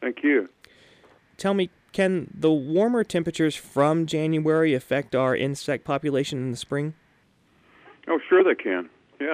Thank you. Tell me, can the warmer temperatures from January affect our insect population in the spring? Oh, sure they can. Yeah.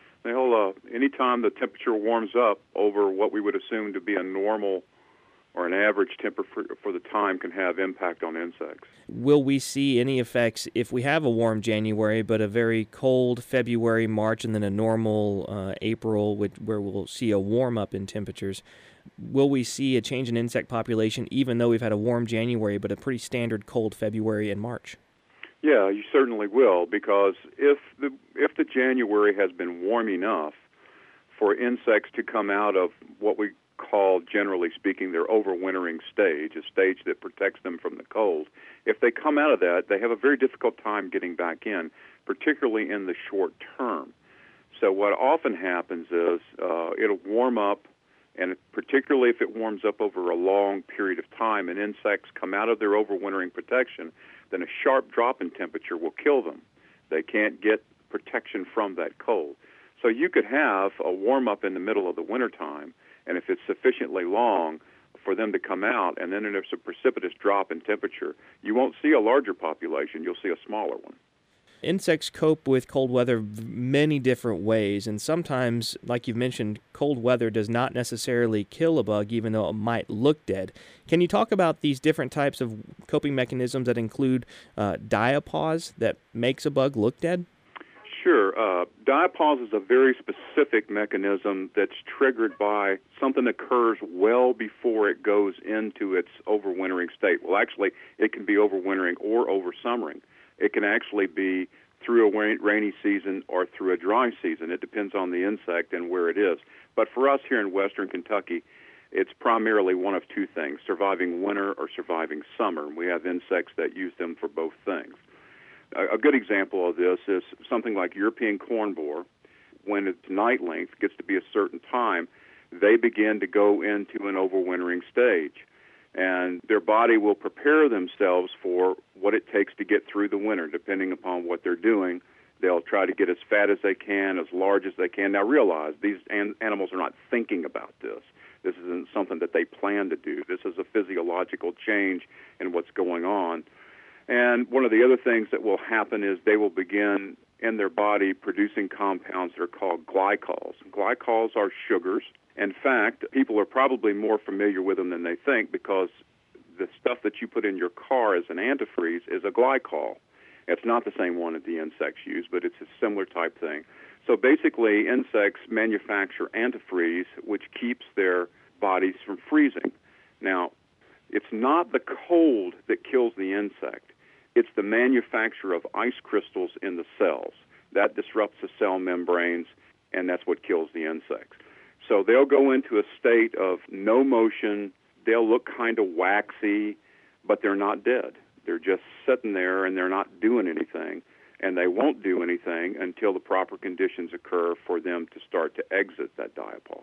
Anytime the temperature warms up over what we would assume to be a normal or an average temperature for the time can have impact on insects. Will we see any effects if we have a warm January but a very cold February, March, and then a normal April where we'll see a warm up in temperatures? Will we see a change in insect population even though we've had a warm January but a pretty standard cold February and March? Yeah, you certainly will, because if the January has been warm enough for insects to come out of what we call, generally speaking, their overwintering stage, a stage that protects them from the cold, if they come out of that, they have a very difficult time getting back in, particularly in the short term. So what often happens is it'll warm up, and particularly if it warms up over a long period of time and insects come out of their overwintering protection, then a sharp drop in temperature will kill them. They can't get protection from that cold. So you could have a warm-up in the middle of the wintertime, and if it's sufficiently long for them to come out, and then there's a precipitous drop in temperature, you won't see a larger population, you'll see a smaller one. Insects cope with cold weather many different ways, and sometimes, like you've mentioned, cold weather does not necessarily kill a bug, even though it might look dead. Can you talk about these different types of coping mechanisms that include diapause that makes a bug look dead? Sure. Diapause is a very specific mechanism that's triggered by something that occurs well before it goes into its overwintering state. Well, actually, it can be overwintering or oversummering. It can actually be through a rainy season or through a dry season. It depends on the insect and where it is. But for us here in western Kentucky, it's primarily one of two things, surviving winter or surviving summer. We have insects that use them for both things. A good example of this is something like European corn borer. When its night length gets to be a certain time, they begin to go into an overwintering stage. And their body will prepare themselves for what it takes to get through the winter, depending upon what they're doing. They'll try to get as fat as they can, as large as they can. Now realize, these animals are not thinking about this. This isn't something that they plan to do. This is a physiological change in what's going on. And one of the other things that will happen is they will begin in their body producing compounds that are called glycols. Glycols are sugars. In fact, people are probably more familiar with them than they think, because the stuff that you put in your car as an antifreeze is a glycol. It's not the same one that the insects use, but it's a similar type thing. So basically, insects manufacture antifreeze, which keeps their bodies from freezing. Now, it's not the cold that kills the insect. It's the manufacture of ice crystals in the cells. That disrupts the cell membranes, and that's what kills the insects. So they'll go into a state of no motion. They'll look kind of waxy, but they're not dead. They're just sitting there, and they're not doing anything. And they won't do anything until the proper conditions occur for them to start to exit that diapause.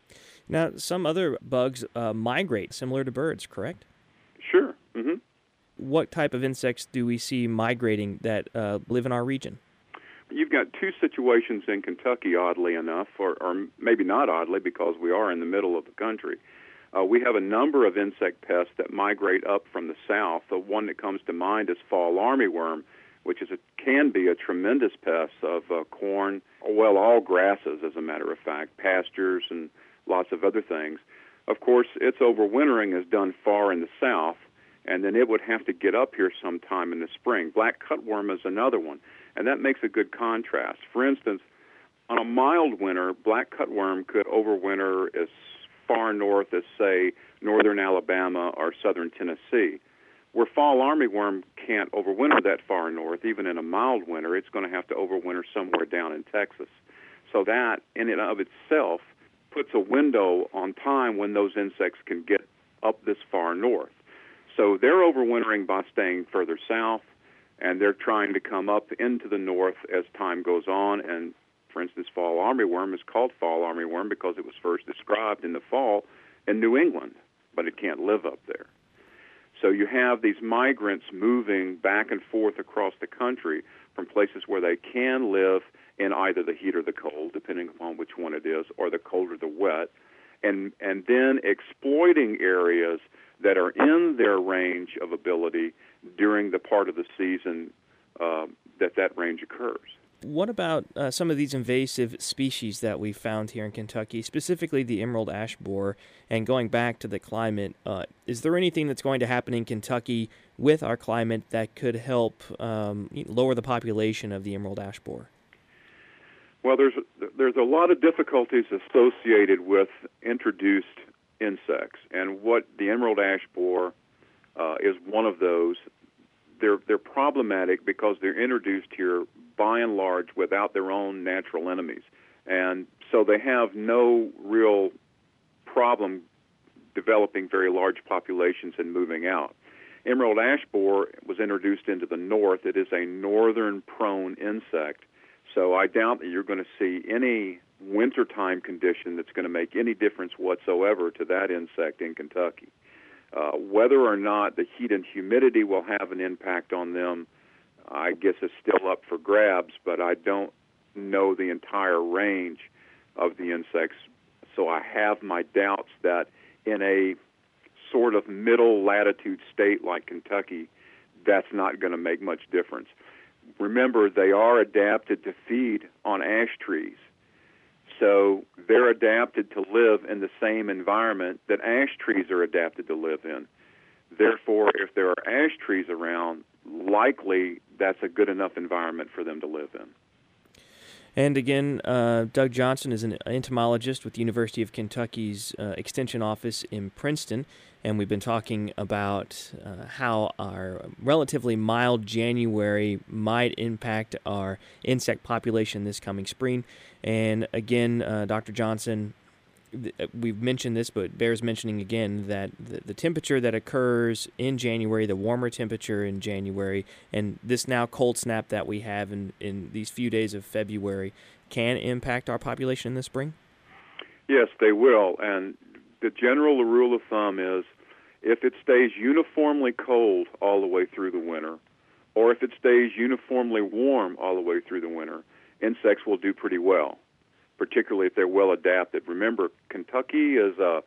Now, some other bugs migrate, similar to birds, correct? Sure. Mm-hmm. What type of insects do we see migrating that live in our region? You've got two situations in Kentucky, oddly enough, or maybe not oddly, because we are in the middle of the country. We have a number of insect pests that migrate up from the south. The one that comes to mind is fall armyworm, which can be a tremendous pest of corn, well, all grasses, as a matter of fact, pastures and lots of other things. Of course, its overwintering is done far in the south, and then it would have to get up here sometime in the spring. Black cutworm is another one, and that makes a good contrast. For instance, on a mild winter, black cutworm could overwinter as far north as, say, northern Alabama or southern Tennessee. Where fall armyworm can't overwinter that far north, even in a mild winter, it's going to have to overwinter somewhere down in Texas. So that, in and of itself, puts a window on time when those insects can get up this far north. So they're overwintering by staying further south, and they're trying to come up into the north as time goes on. And, for instance, fall armyworm is called fall armyworm because it was first described in the fall in New England, but it can't live up there. So you have these migrants moving back and forth across the country from places where they can live in either the heat or the cold, depending upon which one it is, or the cold or the wet. and then exploiting areas that are in their range of ability during the part of the season that range occurs. What about some of these invasive species that we found here in Kentucky, specifically the emerald ash borer? And going back to the climate, is there anything that's going to happen in Kentucky with our climate that could help lower the population of the emerald ash borer? Well, there's a lot of difficulties associated with introduced insects, and what the emerald ash borer is one of those. They're problematic because they're introduced here by and large without their own natural enemies, and so they have no real problem developing very large populations and moving out. Emerald ash borer was introduced into the north. It is a northern prone insect, so I doubt that you're going to see any wintertime condition that's going to make any difference whatsoever to that insect in Kentucky. Whether or not the heat and humidity will have an impact on them, I guess is still up for grabs, but I don't know the entire range of the insects, so I have my doubts that in a sort of middle latitude state like Kentucky, that's not going to make much difference. Remember, they are adapted to feed on ash trees. So they're adapted to live in the same environment that ash trees are adapted to live in. Therefore, if there are ash trees around, likely that's a good enough environment for them to live in. And again, Doug Johnson is an entomologist with the University of Kentucky's Extension Office in Princeton, and we've been talking about how our relatively mild January might impact our insect population this coming spring. And again, Dr. Johnson, we've mentioned this, but bears mentioning again that the temperature that occurs in January, the warmer temperature in January, and this now cold snap that we have in these few days of February can impact our population in the spring? Yes, they will. And the general rule of thumb is if it stays uniformly cold all the way through the winter, or if it stays uniformly warm all the way through the winter, insects will do pretty well, particularly if they're well adapted. Remember, Kentucky is a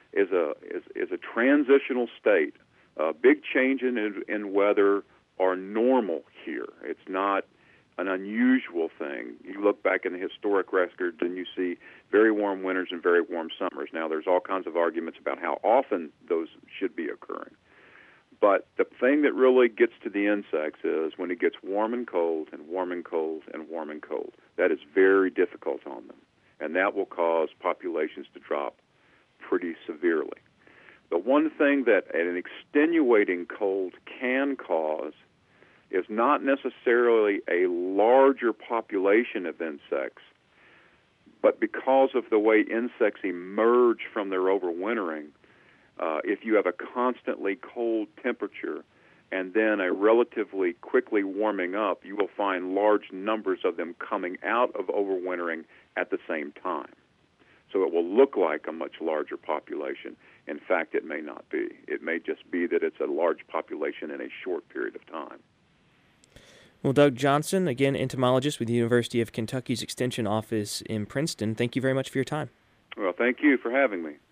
transitional state. Big changes in weather are normal here. It's not an unusual thing. You look back in the historic records and you see very warm winters and very warm summers. Now, there's all kinds of arguments about how often those should be occurring. But the thing that really gets to the insects is when it gets warm and cold and warm and cold and warm and cold. That is very difficult on them, and that will cause populations to drop pretty severely. The one thing that an extenuating cold can cause is not necessarily a larger population of insects, but because of the way insects emerge from their overwintering, if you have a constantly cold temperature and then a relatively quickly warming up, you will find large numbers of them coming out of overwintering at the same time. So it will look like a much larger population. In fact, it may not be. It may just be that it's a large population in a short period of time. Well, Doug Johnson, again, entomologist with the University of Kentucky's Extension Office in Princeton, thank you very much for your time. Well, thank you for having me.